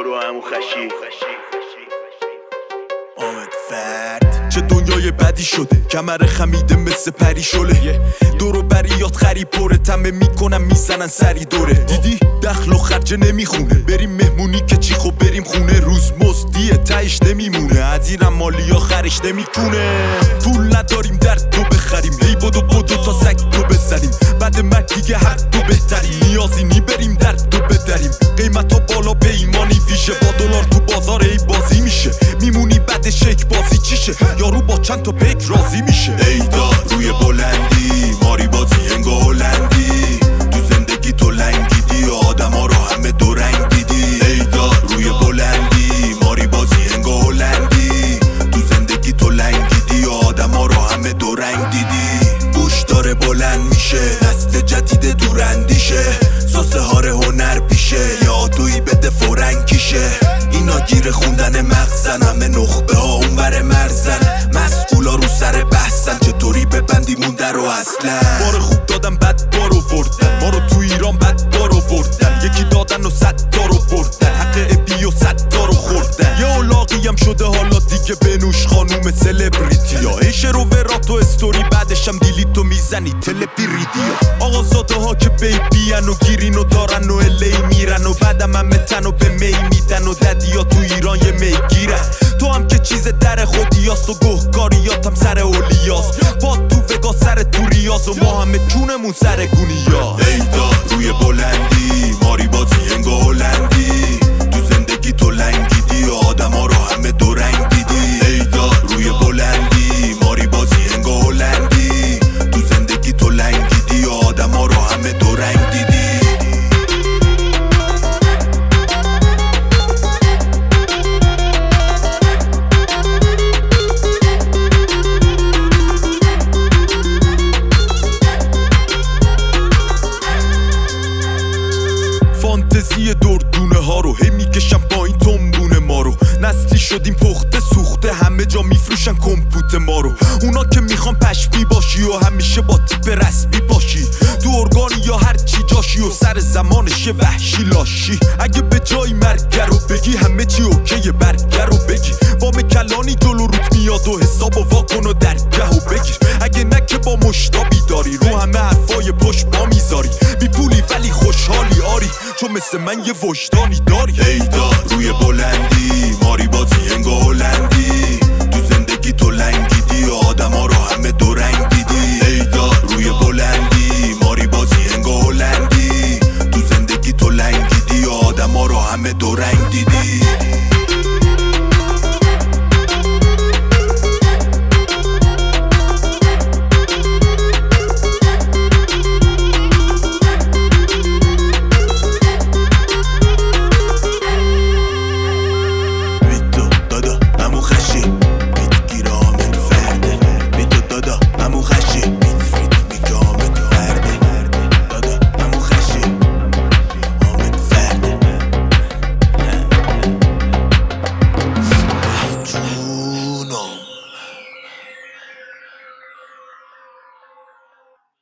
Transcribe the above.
برو همون خشی آمد فرد چه دنیای بدی شده، کمر خمیده مثل پری شله. دورو بریات خری پره، تمه میکنم میزنن سری دوره. دیدی دخل و خرجه نمیخونه، بریم مهمونی که چی خب بریم خونه. روز مزدیه تایش نمیمونه، ادیرم مالی آخرش نمیکنه. پول نداریم درد تو بخریم، هی بدو تا سگ تو بزنیم. بعد مرگ دیگه هر دو بهتریم، نیازی نی بریم درد تو بدریم. قیمت ها بالا پیمانی ویژه، با دلار تو بازار ای بازی میشه. میمونی بعد شک بازی چیشه، یارو با چند تا پیک راضی میشه. ای داد روی بلندی، ماری بازی انگا هلندی. تو زندگی تو لنگیدی، آدم ها رو همه دو رنگ دیدی. ای داد روی بلندی، ماری بازی انگا هلندی. تو زندگی تو لنگیدی، آدم ها رو همه دو رنگ دیدی. بوش داره بلند میشه، نسل جدید دوراندیشه. ساسه هار هنر پیشه، یا توی بده فورنگ کیشه. اینا گیر خوندن مغزن، همه نخبه ها اونور مرزن. مسئولا رو سر بحثن، چطوری ببندی مونده رو اصلا. بار خوب دادن بد بارو وردن، ما رو تو ایران بد بارو وردن. یکی دادن و 100 تا رو بردن، حق ابی و 100 تا رو خوردن. یه اولاقی هم شده حالا دیگه بنوش خانوم سلبریتی ها. ایشه رو وراتو استوری، بعدش هم دیلیتو میزنی تلپیریدیا. آقا زاده ها که بیبین و گیرین و دارن و الی میرن، و بعدم هم متن و به می میدن. و ددیا تو ایران یه می گیرن. تو هم که چیز در خودیاست و گهکاریات هم سر اولیاست. پاد تو وگا سر تو ریاض، و ما همه جونمون سر گونیا. ای داد روی بلندی، ماری بازی انگا هلندی. تو زندگی تو لنگیدی، آدم ها رو همه دو رنگ دیدی. ای داد روی بلندی، ماری بازی انگا هلندی. تو زندگی تو لنگیدی، آدم ها رو همه دو رنگ دیدی. فانتزی دردونه ها رو هی میکشم پایین تنبونه ما رو. نسلی شدیم پخته سوخته، همه جا میفروشن کمپوت ما رو. اونا که میخوان پشمی باشی و همیشه با تیپ رسمی باشی. تو ارگانی یا هر چی جاشی، و سر زمانش یه وحشی لاشی. اگه به جای مرگ رو بگی، همه چی اوکیه برگر رو بگی. وام کلانی جلو روت میاد و حساب و واکن و درگه و بگیر. اگه نه که با مشتابی داری، رو همه حرفای پشت با میذاری. بی پولی ولی خوشحالی آری، چون مثل من یه وجدانی داری. ای داد روی بلندی، ماری بازی انگا هلندی.